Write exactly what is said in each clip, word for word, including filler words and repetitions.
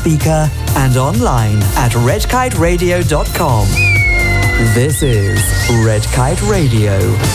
speaker and online at red kite radio dot com. This is Red Kite Radio.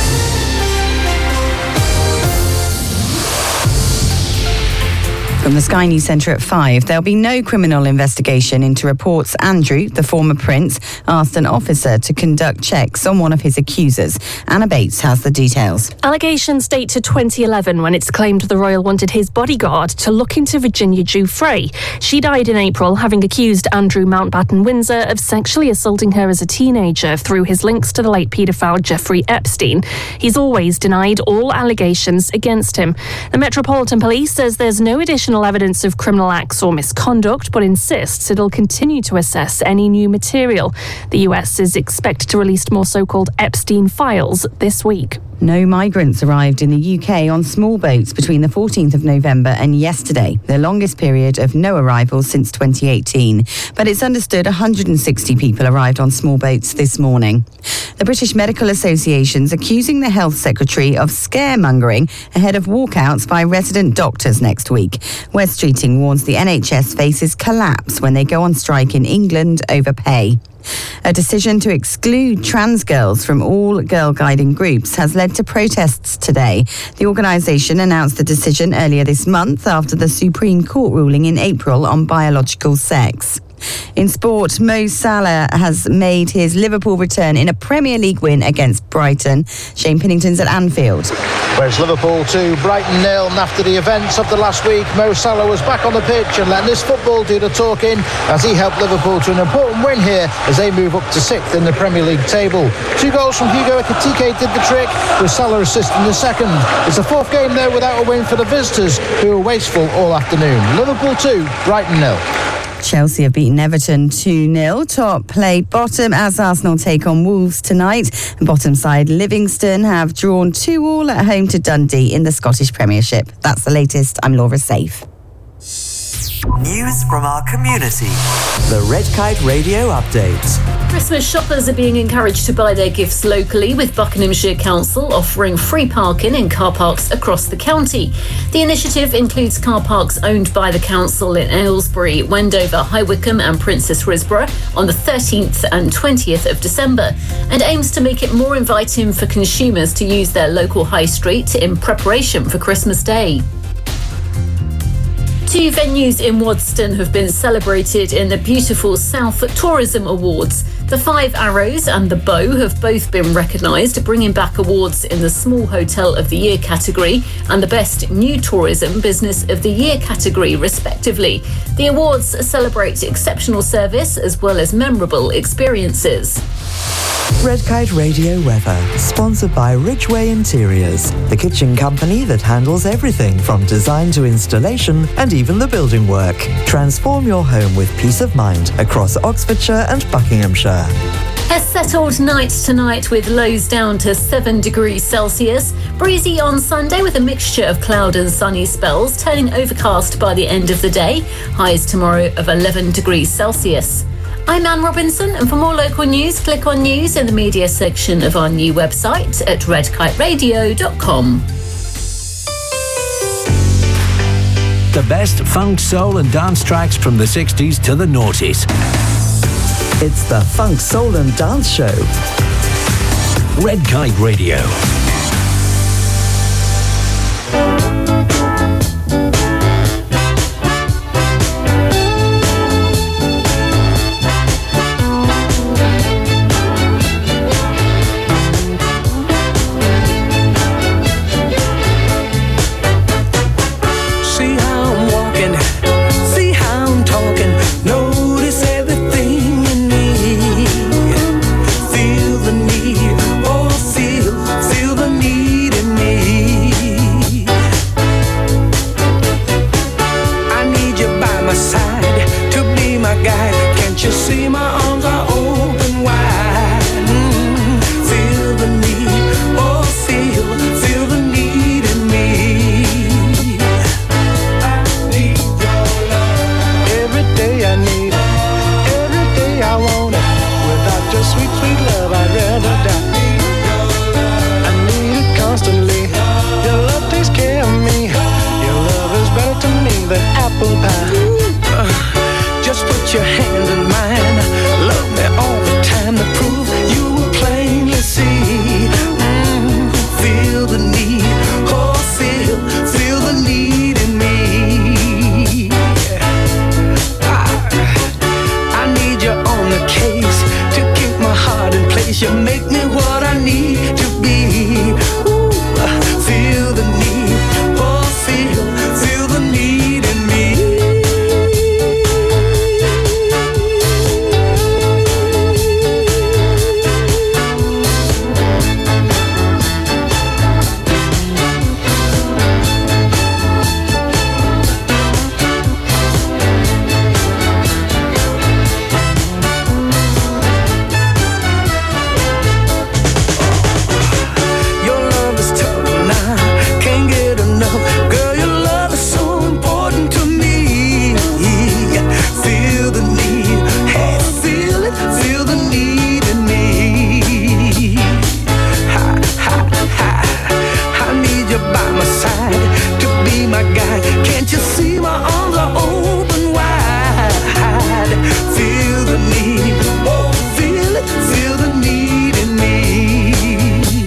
From the Sky News Centre at five, there'll be no criminal investigation into reports Andrew, the former prince, asked an officer to conduct checks on one of his accusers. Anna Bates has the details. Allegations date to twenty eleven when it's claimed the royal wanted his bodyguard to look into Virginia Giuffre. She died in April, having accused Andrew Mountbatten Windsor of sexually assaulting her as a teenager through his links to the late paedophile Jeffrey Epstein. He's always denied all allegations against him. The Metropolitan Police says there's no additional evidence of criminal acts or misconduct, but insists it'll continue to assess any new material. The U S is expected to release more so-called Epstein files this week. No migrants arrived in the U K on small boats between the fourteenth of November and yesterday, the longest period of no arrivals since twenty eighteen. But it's understood one hundred sixty people arrived on small boats this morning. The British Medical Association's accusing the Health Secretary of scaremongering ahead of walkouts by resident doctors next week. West Streeting warns the N H S faces collapse when they go on strike in England over pay. A decision to exclude trans girls from all girl guiding groups has led to protests today. The organisation announced the decision earlier this month after the Supreme Court ruling in April on biological sex. In sport, Mo Salah has made his Liverpool return in a Premier League win against Brighton. Shane Pennington's at Anfield. Whereas Liverpool two, Brighton nil, and after the events of the last week, Mo Salah was back on the pitch and letting his football do the talking as he helped Liverpool to an important win here as they move up to sixth in the Premier League table. Two goals from Hugo Ekitike did the trick, with Salah assisting the second. It's the fourth game there without a win for the visitors, who were wasteful all afternoon. Liverpool two, Brighton nil. Chelsea have beaten Everton two nil. Top played bottom as Arsenal take on Wolves tonight. And bottom side Livingston have drawn two all at home to Dundee in the Scottish Premiership. That's the latest. I'm Laura Safe. News from our community. The Red Kite Radio Update. Christmas shoppers are being encouraged to buy their gifts locally, with Buckinghamshire Council offering free parking in car parks across the county. The initiative includes car parks owned by the council in Aylesbury, Wendover, High Wycombe and Princess Risborough on the thirteenth and twentieth of December, and aims to make it more inviting for consumers to use their local high street in preparation for Christmas Day. Two venues in Wadston have been celebrated in the Beautiful South Tourism Awards. The Five Arrows and the Bow have both been recognised, bringing back awards in the Small Hotel of the Year category and the Best New Tourism Business of the Year category, respectively. The awards celebrate exceptional service as well as memorable experiences. Red Kite Radio weather, sponsored by Ridgeway Interiors, the kitchen company that handles everything from design to installation and even the building work. Transform your home with peace of mind across Oxfordshire and Buckinghamshire. A settled night tonight with lows down to seven degrees Celsius. Breezy on Sunday with a mixture of cloud and sunny spells, turning overcast by the end of the day. Highs tomorrow of eleven degrees Celsius. I'm Anne Robinson, and for more local news, click on news in the media section of our new website at red kite radio dot com. The best funk, soul and dance tracks from the sixties to the noughties. It's the Funk, Soul and Dance Show. Red Kite Radio. put your hand in mine. Love me all the time to prove you will plainly see. Mm, feel the need, oh feel, feel the need in me. I, I need you on the case to keep my heart in place. You make me what I need to be. Ooh, feel the need, oh feel, feel the need in me. Can't you see my arms are open wide? Feel the need, oh feel it, feel the need in me.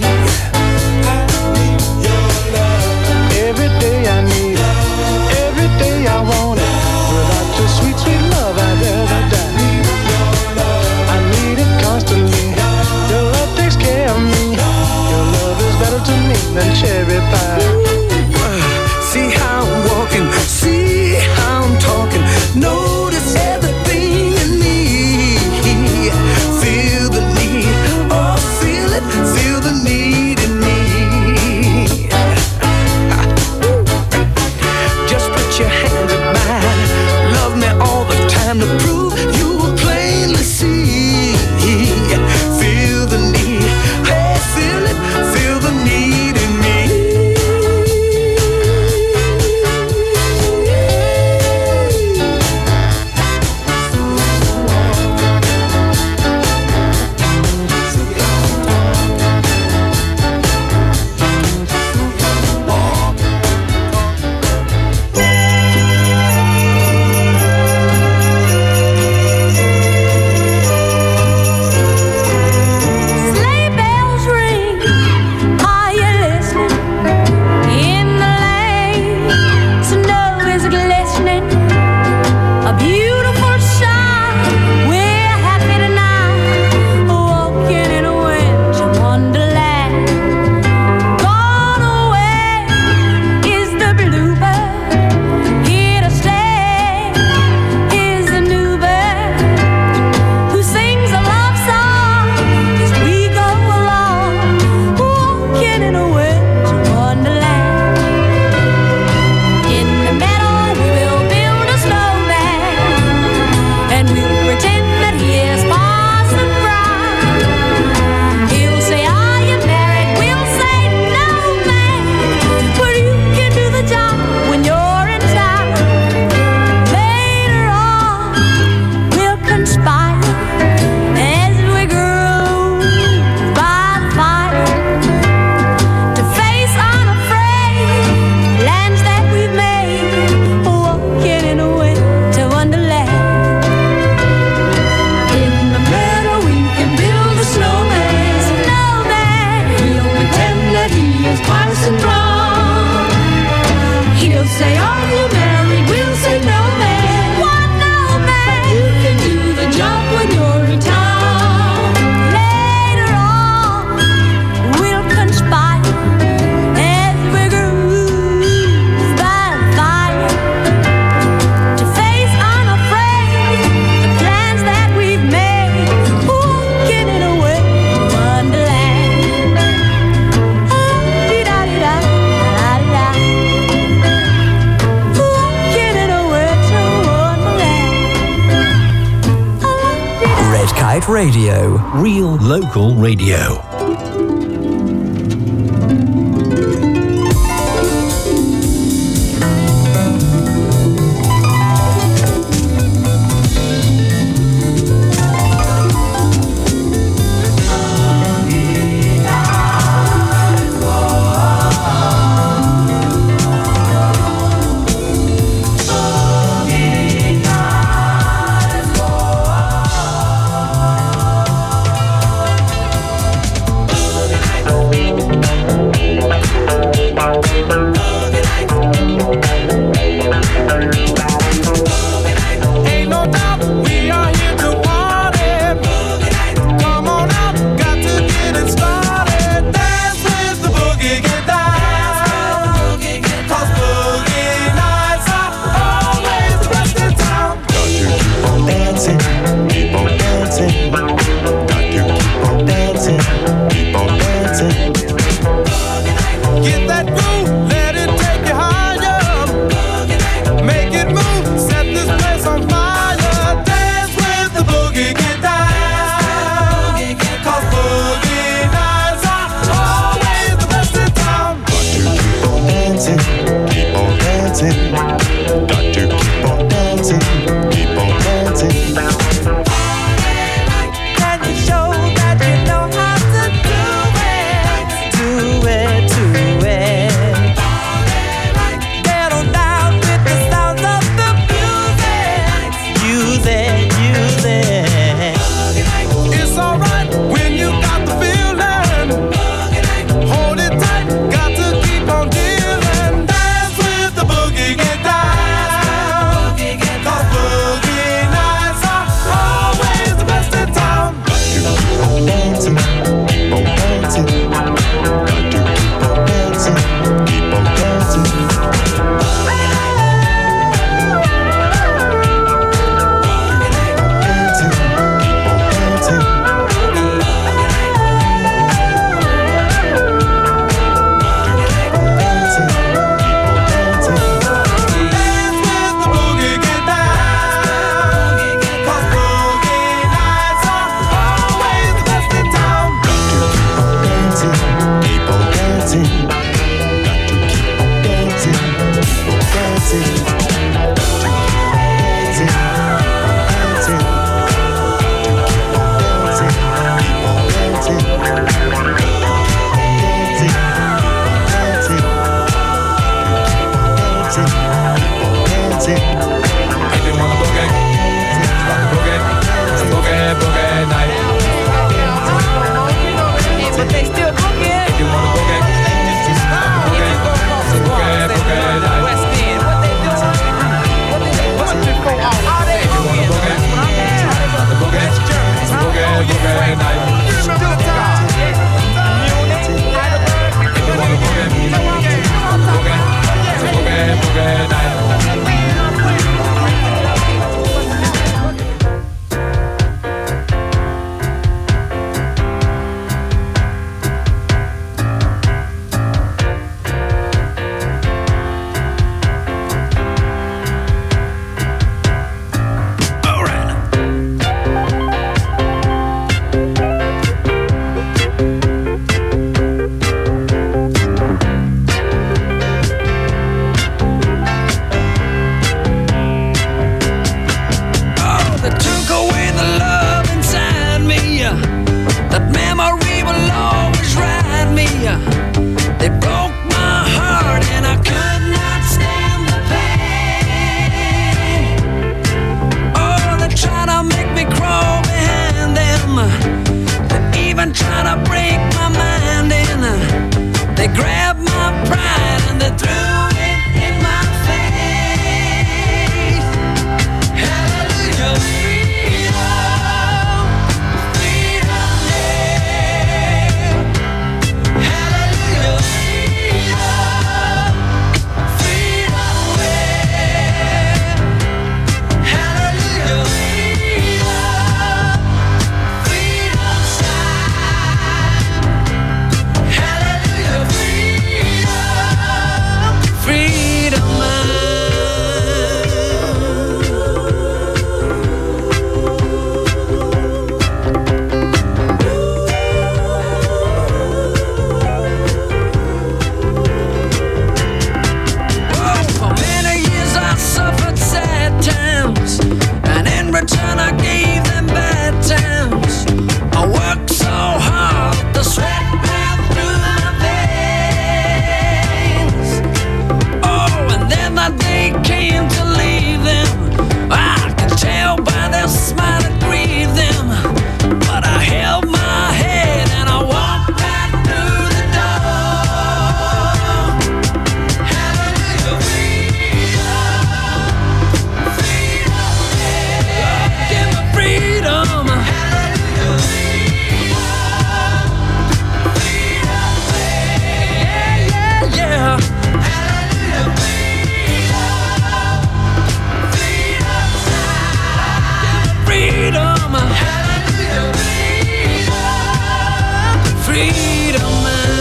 Every day I need it, every day I want it. Without your sweet, sweet love I'd rather die. I need it constantly, your love takes care of me. Your love is better to me than cherry pie. See how I'm walking, see how I'm talking. Notice everything in me. Feel the need, oh feel it, feel the need in me. Just put your hands in mine. Love me all the time to prove you will plainly see. Feel the need, hey feel it, feel the need in me. Radio, real local radio. smile and greet them, but I held my head and I walked right through the door. Hallelujah, freedom, freedom, yeah. Give me freedom. Hallelujah, freedom, freedom, yeah, yeah, yeah. Freedom, hallelujah, freedom, freedom,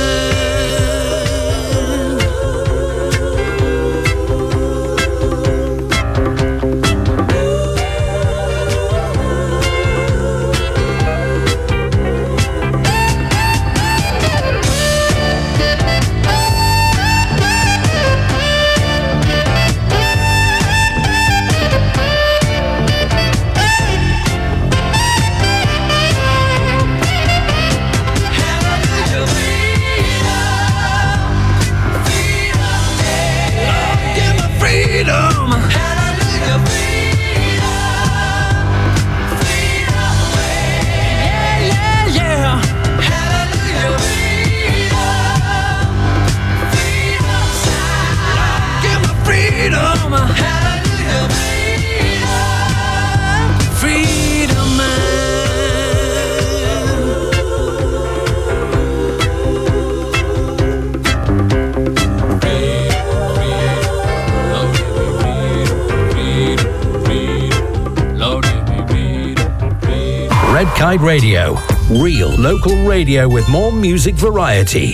Red Kite Radio. Real local radio with more music variety.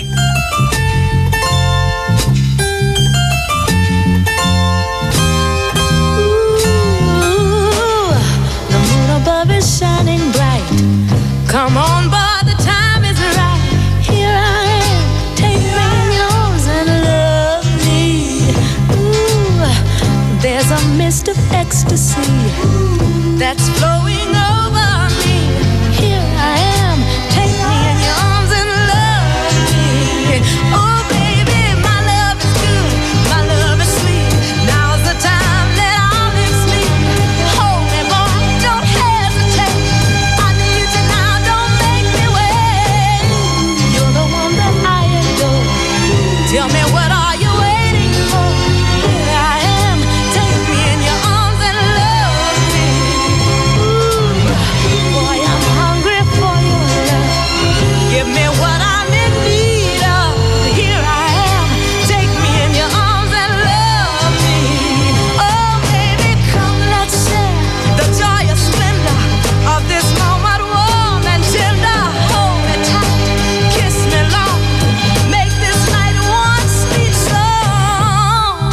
Ooh, the moon above is shining bright. Come on, boy, the time is right. Here I am, take me in yours and love me. Ooh, there's a mist of ecstasy that's flowing over me. Here I am, take me in your arms and love me. Oh baby, my love is good, my love is sweet. Now's the time, let our lips meet. Hold me, boy, don't hesitate. I need you now, don't make me wait. You're the one that I adore. Tell me, what are you waiting for? Here I am, take me in your arms and love me. Ooh, boy, I'm hungry for your love. Give me what I'm in need of. Here I am, take me in your arms and love me. Oh, baby, come, let's share the joyous splendor of this moment, warm and tender. Hold me tight, kiss me long, make this night one sweet song.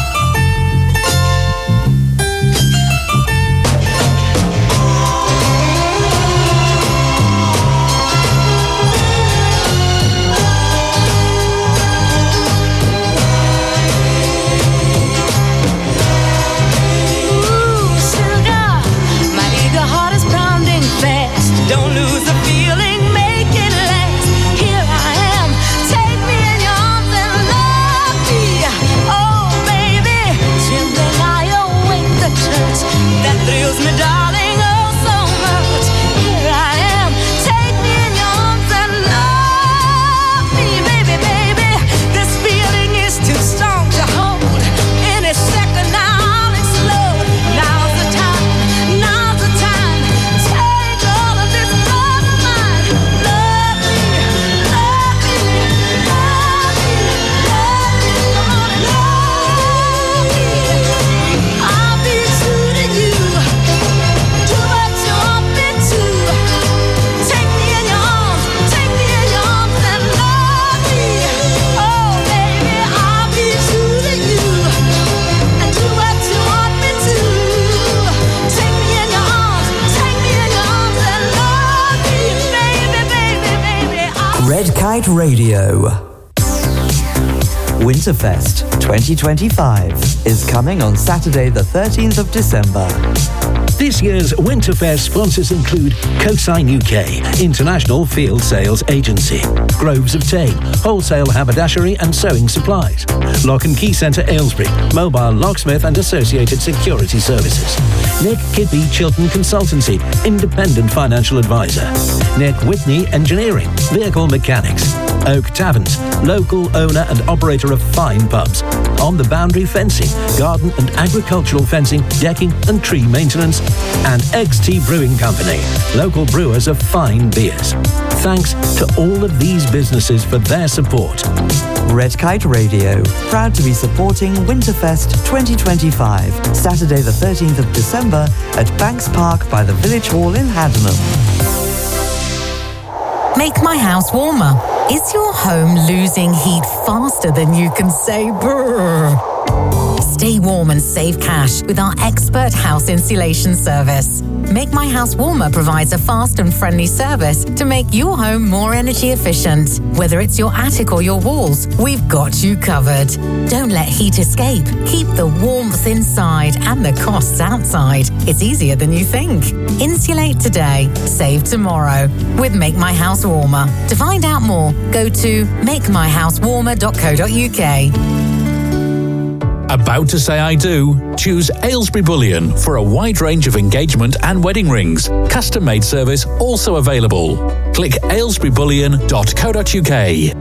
Ooh, sugar, my eager heart is pounding fast. Don't lose the feeling, make it last. Here I am, take me in your arms and love me. Oh, baby, gently lie awake the touch that thrills me, darling, oh so much. Here I am, take me in your arms and love me, baby, baby. This feeling is too strong to hold. Any second now I'll explode. Now's the time, now's the time. Take all of this love of mine. Love me, love me, love me, love me, come on and love me. I'll be true to you. Do what you want me to. Take me in your arms, take me in your arms and love me. Oh, baby, I'll be true to you. And do what you want me to. Take me in your arms, take me in your arms and love me. Baby, baby, baby, I'll Red Kite Radio. Winterfest twenty twenty-five is coming on Saturday the thirteenth of December. This year's Winterfest sponsors include Cosign U K, International Field Sales Agency, Groves of Tame, Wholesale Haberdashery and Sewing Supplies, Lock and Key Centre Aylesbury, Mobile Locksmith and Associated Security Services, Nick Kidby Chilton Consultancy, Independent Financial Advisor, Nick Whitney Engineering, Vehicle Mechanics, Oak Taverns, local owner and operator of fine pubs, On the Boundary Fencing, garden and agricultural fencing, decking and tree maintenance, and X T Brewing Company, local brewers of fine beers. Thanks to all of these businesses for their support. Red Kite Radio, proud to be supporting Winterfest twenty twenty-five, Saturday the thirteenth of December at Banks Park by the Village Hall in Haddenham. Make my house warmer. Is your home losing heat faster than you can say brrr? Stay warm and save cash with our expert house insulation service. Make My House Warmer provides a fast and friendly service to make your home more energy efficient. Whether it's your attic or your walls, we've got you covered. Don't let heat escape. Keep the warmth inside and the costs outside. It's easier than you think. Insulate today, save tomorrow with Make My House Warmer. To find out more, go to make my house warmer dot co dot uk. About to say I do? Choose Aylesbury Bullion for a wide range of engagement and wedding rings. Custom-made service also available. Click aylesbury bullion dot co dot uk.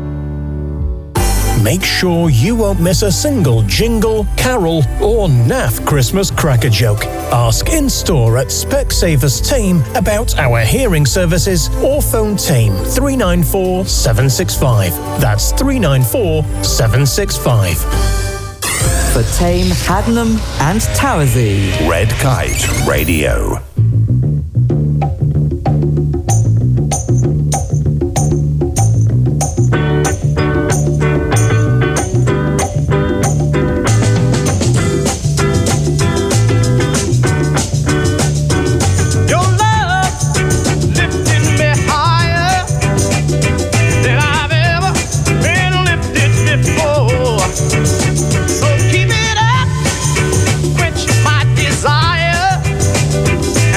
Make sure you won't miss a single jingle, carol, or naff Christmas cracker joke. Ask in-store at Specsavers Tame about our hearing services or phone Tame three nine four seven six five. That's three nine four seven six five. For Tame, Haddenham and Towersey. Red Kite Radio. Keep it up, quench my desire.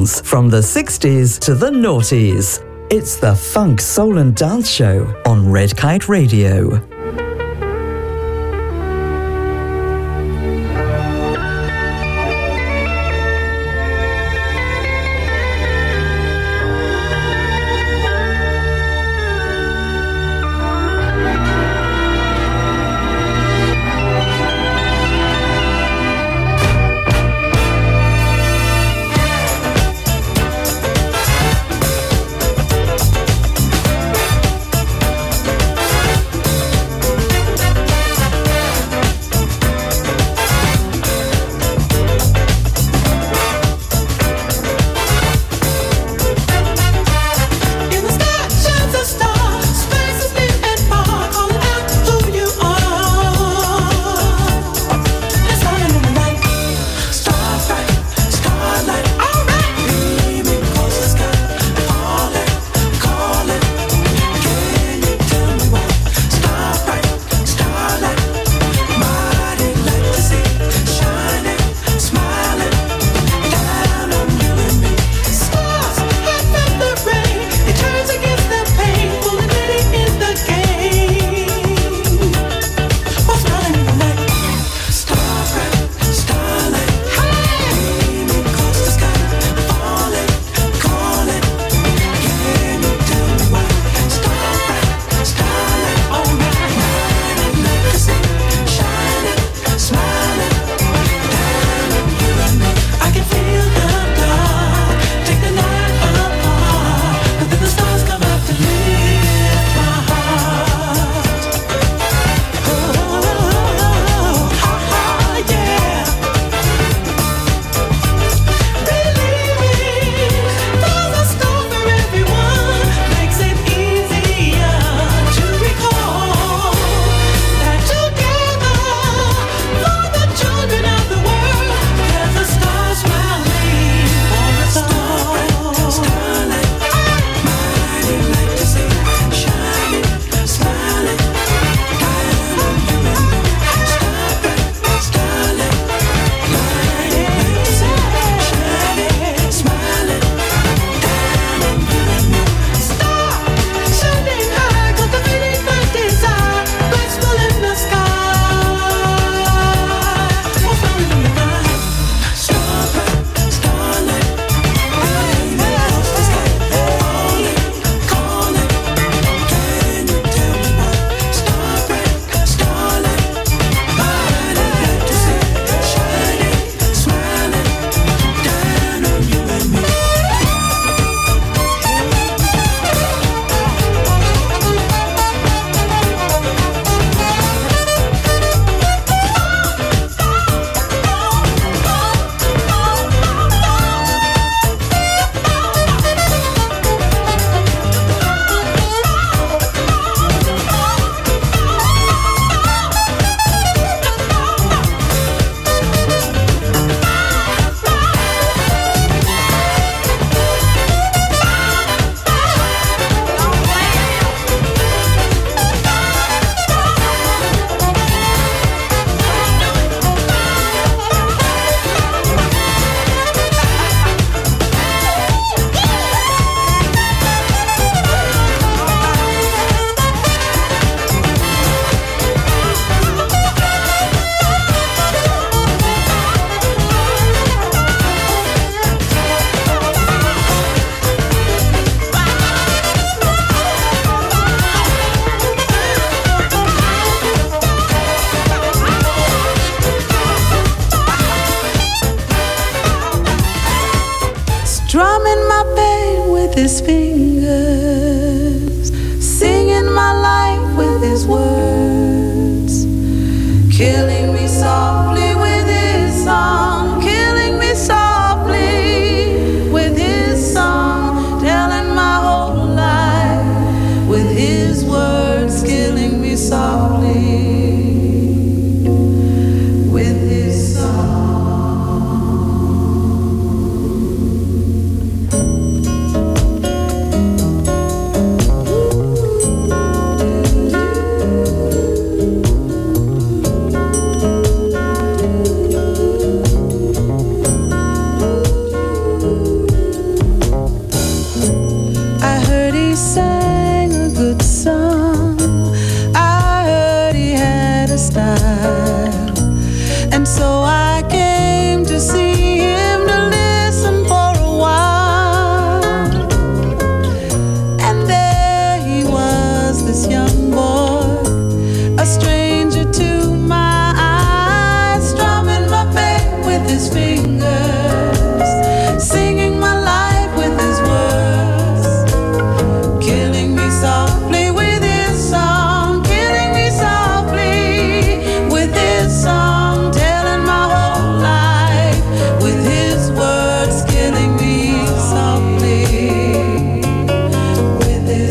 songs from the sixties to the noughties. It's the Funk, Soul and Dance Show on Red Kite Radio. style. And so I came to see him to listen for a while. And there he was, this young boy, a stranger to my eyes, strumming my bass with his fingers, singing my life with his words, killing me softly with his song, killing me softly with his song, telling my whole life with his words, killing me softly with his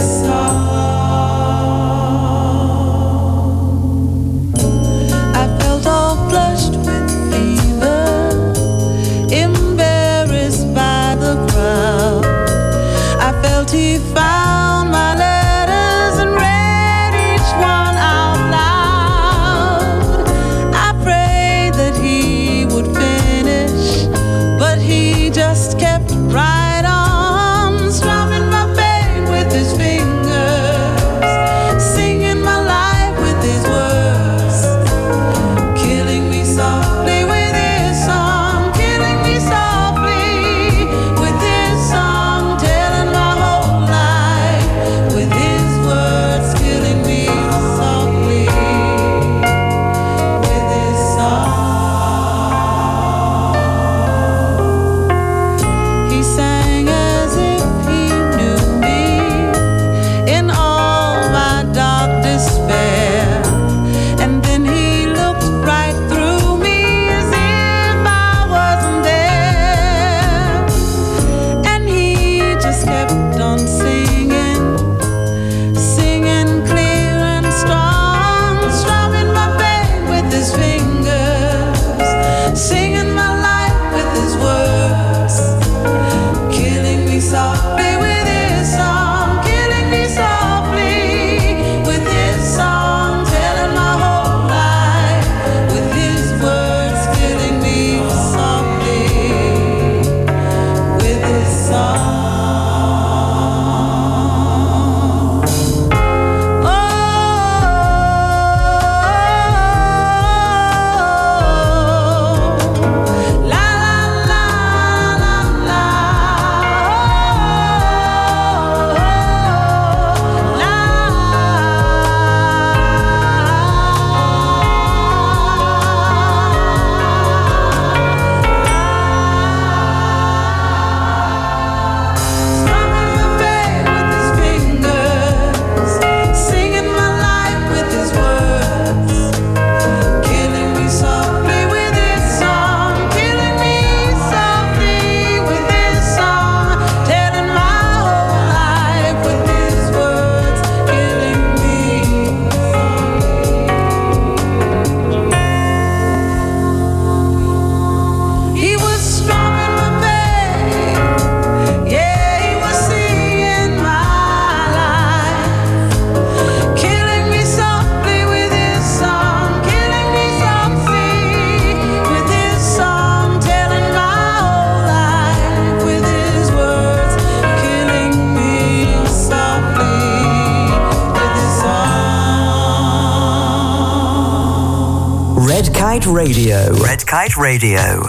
song. I felt all flushed with fever, embarrassed by the crowd. I felt he found my letters and read each one out loud. I prayed that he would finish, but he just kept right on, strumming my pain with his fingers, singing my life with his words, killing me softly with his song, killing me softly with his song, telling my whole life with his words, killing me softly with his song. He sang as if he knew me in all my dark despair, and then he looked right through me as if I wasn't there, and he just kept on singing, singing clear and strong, strumming my pain with his fingers, singing my life with his words, killing me softly with his song, killing me softly with his song, telling my whole life with his words, killing me softly with his song. Oh, la la la la la. Strumming my pain with his fingers, singing my life with his words, killing me softly with his song, killing me softly with his song, telling my whole life with his words, killing me softly. He was strumming my pain, yeah, he was singing my life, killing me softly with his song, killing me softly with his song, telling my whole life with his words, killing me softly with his song. Red Kite Radio. Red Kite Radio.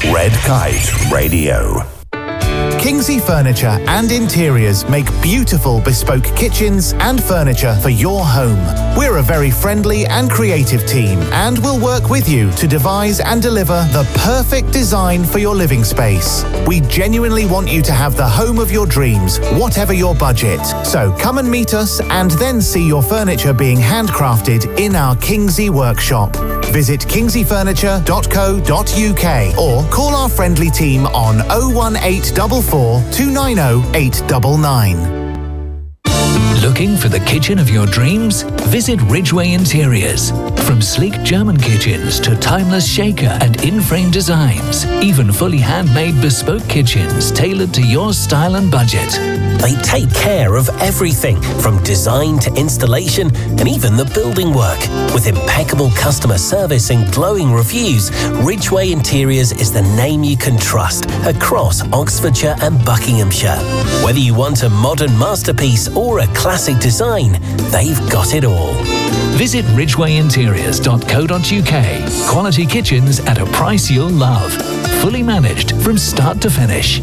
Red Kite Radio. Kingsley Furniture and Interiors make beautiful bespoke kitchens and furniture for your home. We're a very friendly and creative team and will work with you to devise and deliver the perfect design for your living space. We genuinely want you to have the home of your dreams, whatever your budget. So come and meet us and then see your furniture being handcrafted in our Kingsley workshop. Visit kingsley furniture dot co dot uk or call our friendly team on oh one eight four four, two nine oh, eight nine nine. Looking for the kitchen of your dreams? Visit Ridgeway Interiors. From sleek German kitchens to timeless shaker and in-frame designs, even fully handmade bespoke kitchens tailored to your style and budget. They take care of everything from design to installation and even the building work. With impeccable customer service and glowing reviews, Ridgeway Interiors is the name you can trust across Oxfordshire and Buckinghamshire. Whether you want a modern masterpiece or a classic design, they've got it all. Visit ridgeway interiors dot co dot uk. Quality kitchens at a price you'll love. Fully managed from start to finish.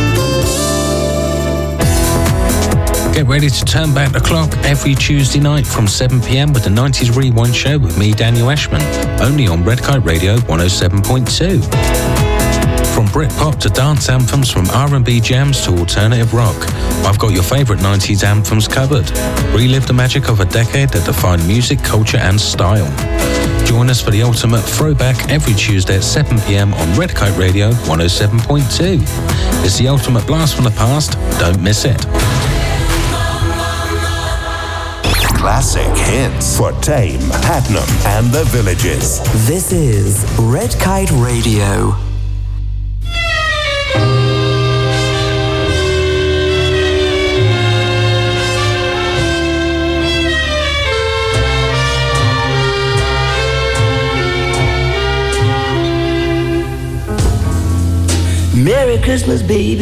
Get ready to turn back the clock every Tuesday night from seven p.m. with the nineties Rewind Show with me, Daniel Ashman, only on Red Kite Radio one oh seven point two. From Britpop to dance anthems, from R and B jams to alternative rock, I've got your favourite nineties anthems covered. Relive the magic of a decade that defined music, culture and style. Join us for the ultimate throwback every Tuesday at seven p.m. on Red Kite Radio one oh seven point two. It's the ultimate blast from the past. Don't miss it. Classic hits for Tame, Hatnam and the Villages. This is Red Kite Radio. Merry Christmas, baby.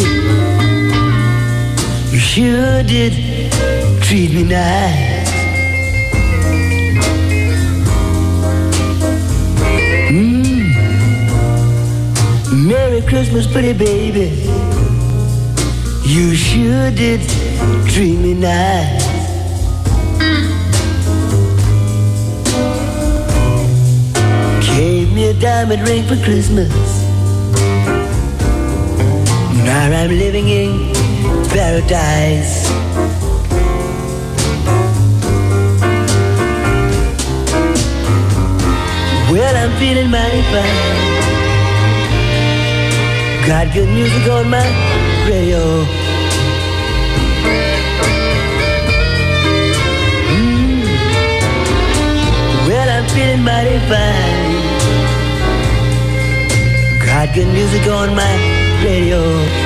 You sure did treat me nice. Mm. Merry Christmas, pretty baby. You sure did treat me nice. Gave me a diamond ring for Christmas. Now I'm living in paradise. Well, I'm feeling mighty fine. Got good music on my radio. Mm. Well, I'm feeling mighty fine. Got good music on my radio.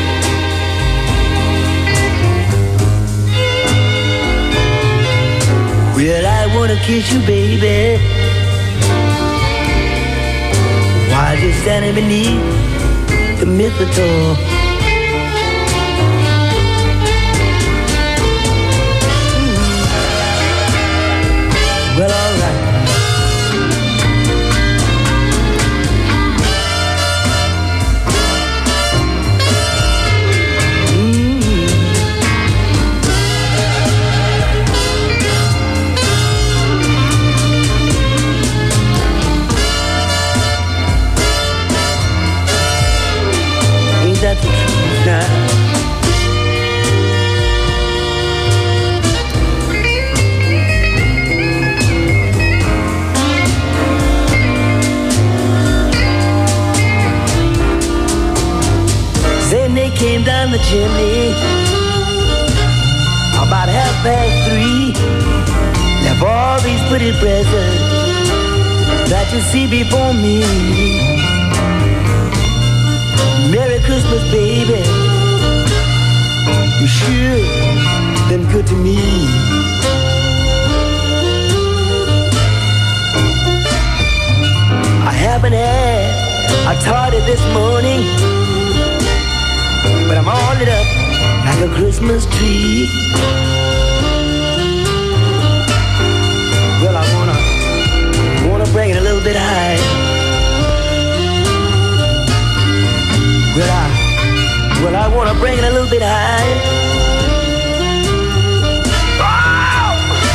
Well, I wanna kiss you, baby, while you're standing beneath the mistletoe. Mm. Well, all right. That's the truth now. Then they came down the chimney about half past three. Left all these pretty presents that you see before me. Merry Christmas, baby. You sure been good to me. I haven't had a tardy this morning, but I'm all lit up like a Christmas tree. Well, I wanna, wanna bring it a little bit high. Wanna bring it a little bit higher. Oh!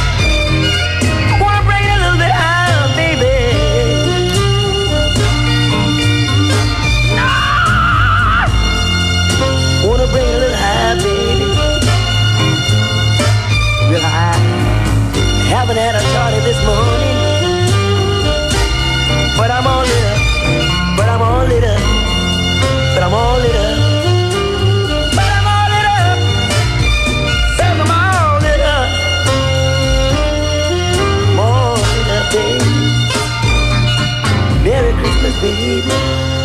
Wanna bring it a little bit higher, baby. No! Wanna bring it a little higher, baby. Real high. Haven't had a party this morning, but I'm all lit up. But I'm all lit up. But I'm all lit up. But I'm all lit up. Says I'm all lit up. I'm all lit up, baby. Merry Christmas, baby.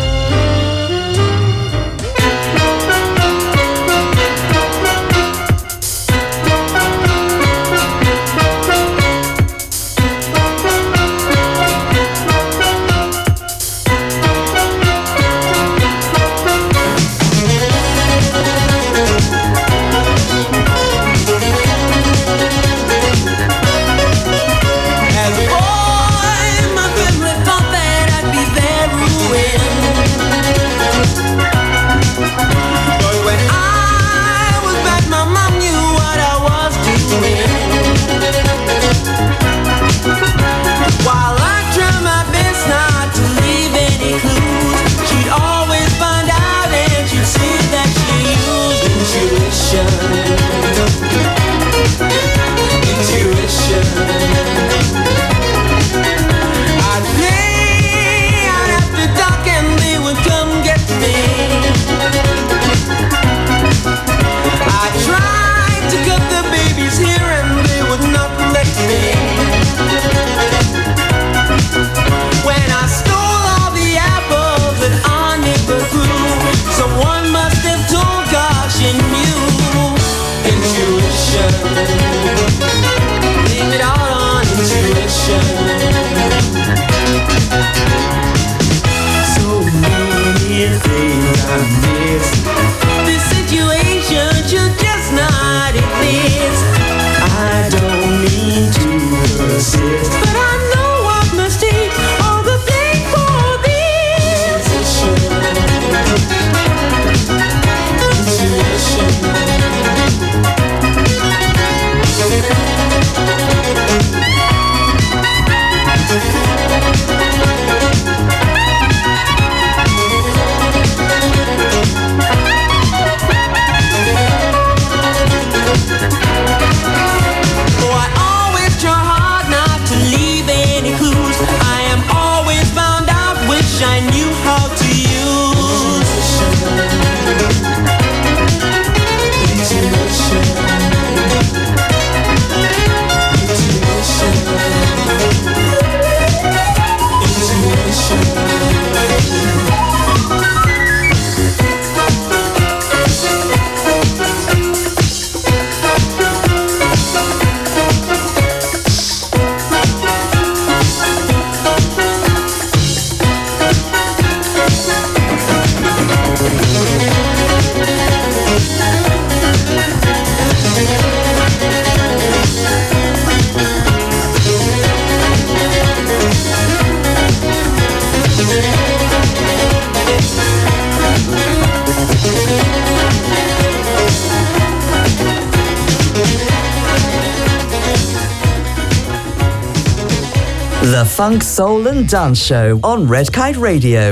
The Funk, Soul and Dance Show on Red Kite Radio.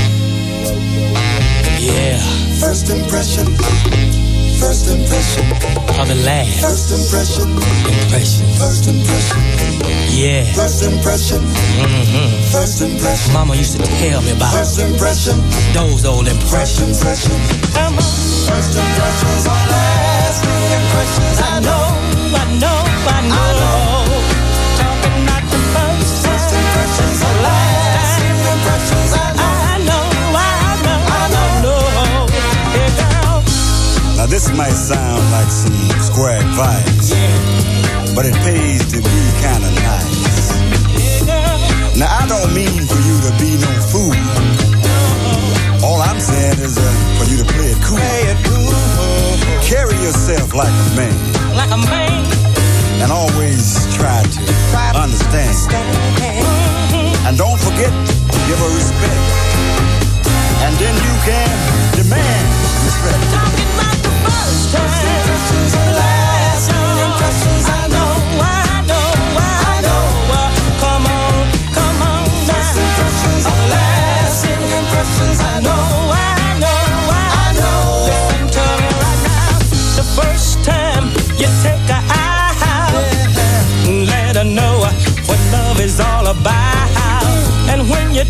Yeah. First impression. First impression. Of the last. First impression. Impression. First impression. Yeah. First impression. Mm-hmm. First impression. Mama used to tell me about first impression. Those old impressions. First impression. Come on. First impressions are lasting impressions. I know, I know, I know. I know. Talking about the first. First impressions are lasting impressions. I know, I know, I know, I know. Hey girl. Now this might sound like some square advice, yeah, but it pays to be kinda nice. Yeah, now I don't mean for you to be no fool. Uh-oh. All I'm saying is uh, for you to play it cool. Play it cool. Carry yourself like a man. Like a man. And always try to try understand. Mm-hmm. And don't forget to give her respect. And then you can demand respect. Talking about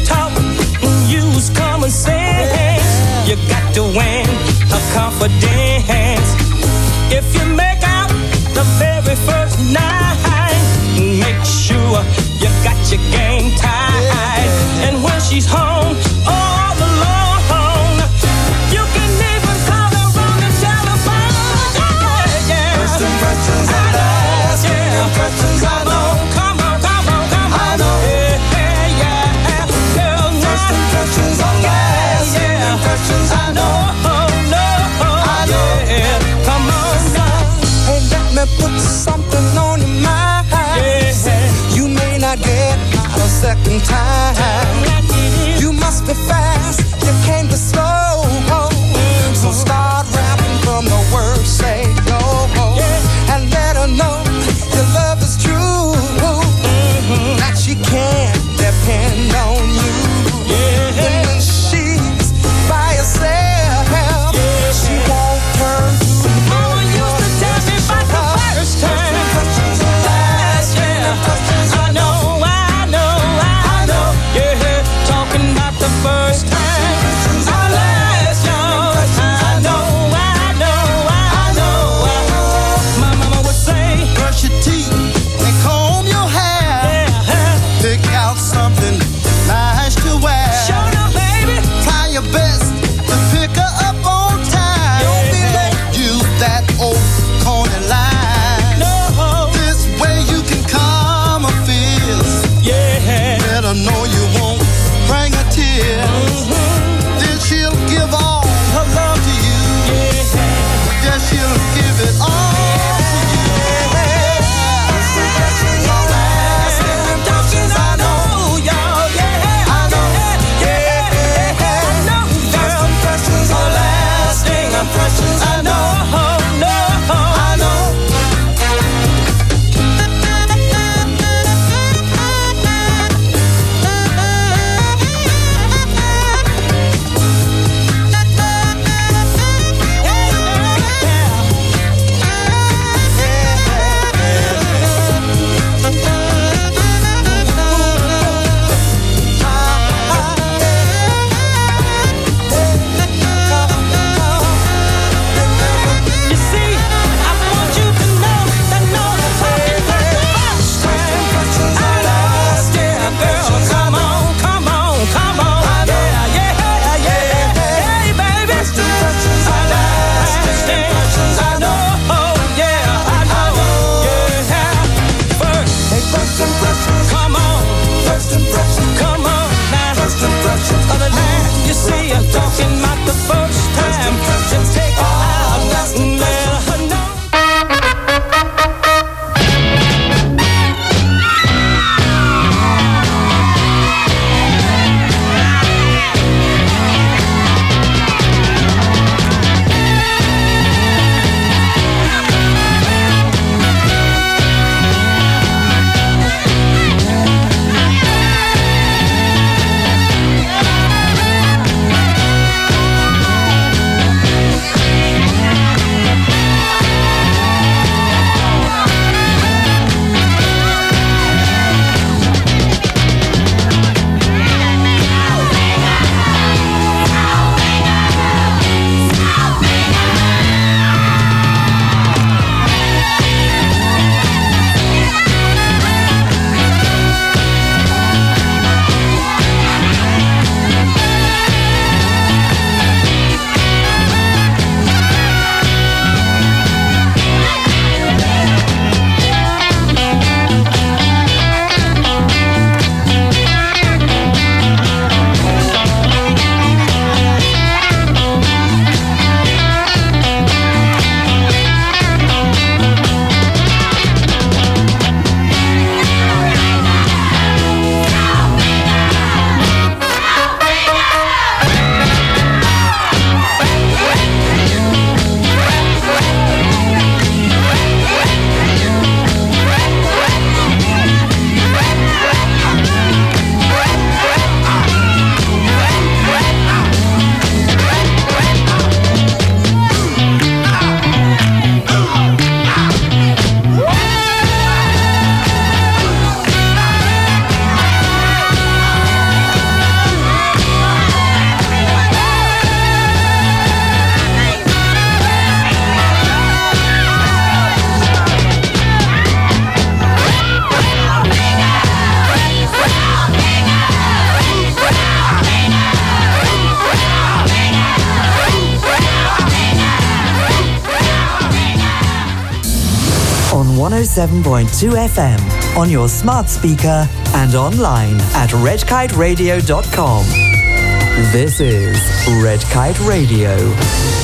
talk, use common sense. You got to win her confidence. If you make out the very first night, make sure you got your game tight. And when she's home all alone, you can even call her on the telephone. Yeah, yeah. First impressions are last. Yeah, impressions I know. Come on, come on, come on. I know. Yeah, yeah, yeah. Girl, now. First impressions are last. Yeah, impressions I know. Oh, no. I know. Yeah, come on now. Hey, let me put something on your mind. Yeah. You may not get a second time. You must be fast, you can't be slow. So start rapping from the word say go. And let her know your love is true. That she can depend on you. And when she's by herself, she won't turn to Mama used to tell me about the first time. Last year, I know, I know, I know. Yeah, talking about the first time. Our last year, I know, I know, I know. My mama would say, brush your teeth and comb your hair. Pick out something nice to wear. Show up, baby. Try your best to pick her up on time. Don't be late. Use that old corny line. No. This way you can calm her fears. Yeah. Let her know you won't bring a tear. Mm-hmm. one oh seven point two F M on your smart speaker and online at red kite radio dot com. This is Red Kite Radio.